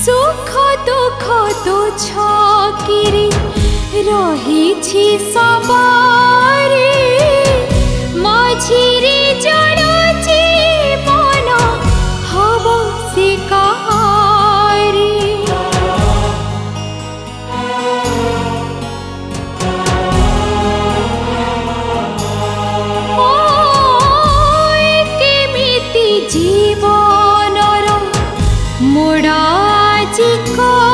सुख दुख तो छकिरी रही सवारी मझिरे जड़ुची मन हब से कहारी केमिति जीवनर मोड़ा जी को